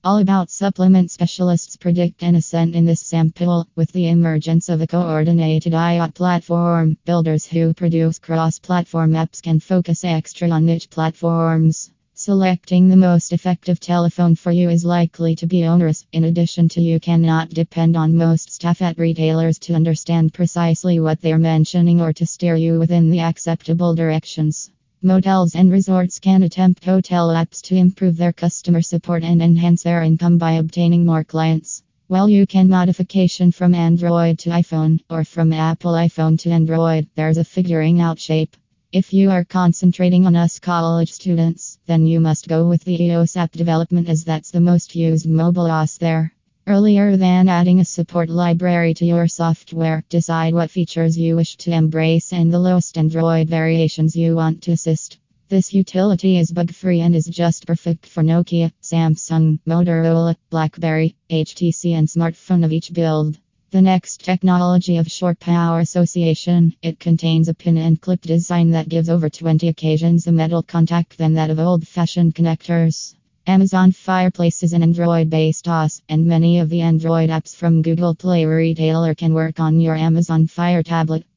All about supplement specialists predict an ascent in this sample with the emergence of a coordinated IoT platform. Builders who produce cross-platform apps can focus extra on niche platforms. Selecting the most effective telephone for you is likely to be onerous. In addition to, you cannot depend on most staff at retailers to understand precisely what they're mentioning or to steer you within the acceptable directions. Motels and resorts can attempt hotel apps to improve their customer support and enhance their income by obtaining more clients. While you can modification from Android to iPhone or from Apple iPhone to Android, there's a figuring out shape. If you are concentrating on us college students, then you must go with the iOS app development as that's the most used mobile OS there. Earlier than adding a support library to your software, decide what features you wish to embrace and the lowest Android variations you want to assist. This utility is bug-free and is just perfect for Nokia, Samsung, Motorola, BlackBerry, HTC and smartphone of each build. The next technology of shore power association. It contains a pin and clip design that gives over 20 occasions the metal contact than that of old-fashioned connectors. Amazon Fireplace is an Android-based OS, and many of the Android apps from Google Play Retailer can work on your Amazon Fire tablet.